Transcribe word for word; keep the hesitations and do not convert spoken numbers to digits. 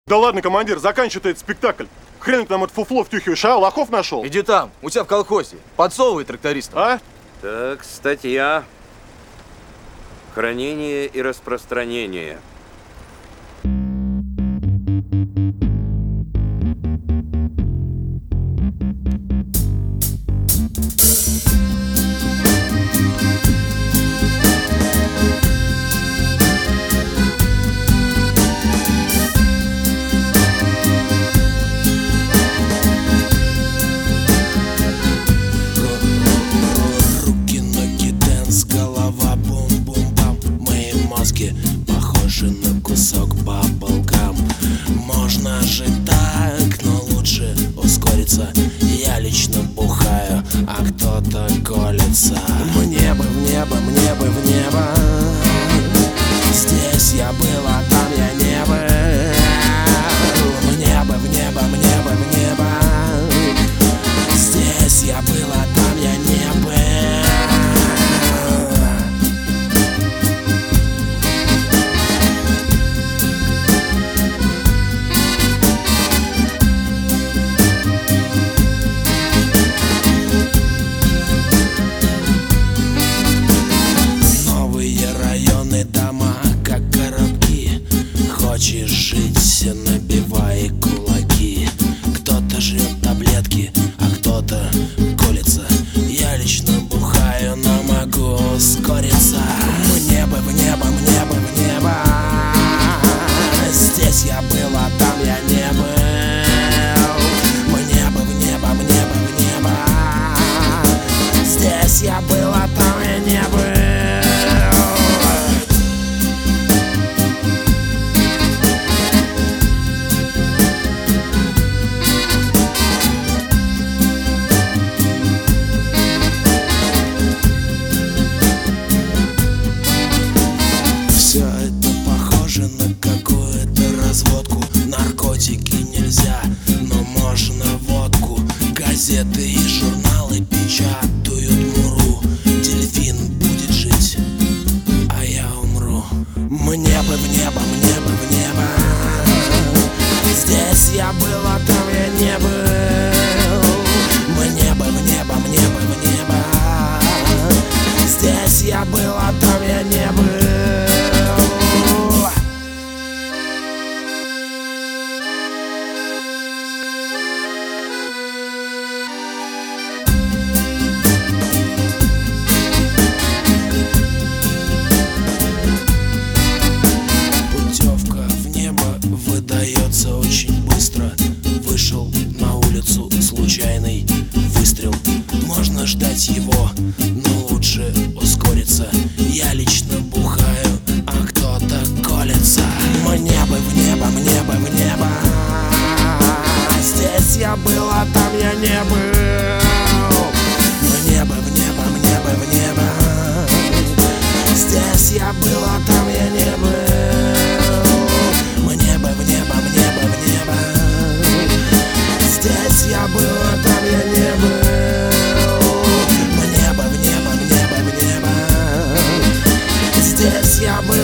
Да ладно, командир, заканчивай этот спектакль. Хрен ты нам это фуфло втюхиваешь, а? Лохов нашел? Иди там, у тебя в колхозе. Подсовывай трактористам. А? Так, статья. Хранение и распространение. Похожи на кусок баблгам. Можно же так, но лучше ускориться. Я лично бухаю, а кто-то колется. Мне бы в небо, мне бы в небо. Здесь я был, а там я не был. Мне бы в небо, мне бы в небо. Здесь я был, а там я не был. Дома, как коробки. Хочешь жить, набивай кулаки. Кто-то жрет таблетки, а кто-то колется. Я лично бухаю, но могу ускориться. Мне бы в небо, мне бы в небо. Здесь я был, а там я не был. Мне бы в небо, мне бы в небо. Здесь я был, а там я не был. Все это похоже на какую-то разводку. Наркотики нельзя, но можно водку. Газеты и журналы печатают муру. Дельфин будет жить, а я умру. Мне бы в небо, мне бы в небо. Здесь я был, а там я не был. Мне бы в небо, мне бы в небо. Здесь я был, а там я не был. Путевка в небо выдается очень быстро. Вышел на улицу, случайный выстрел. Можно ждать его, но лучше ускориться. Я лично бухаю, а кто-то колется. Мне бы в небо, мне бы в небо. Здесь я был, а там я не был. Мне бы в небо, мне бы в небо. Здесь я был, а там я не был. Мне бы в небо, мне бы в небо. Здесь я был, а там я не был. Мне бы в небо, мне бы в небо. Здесь я был.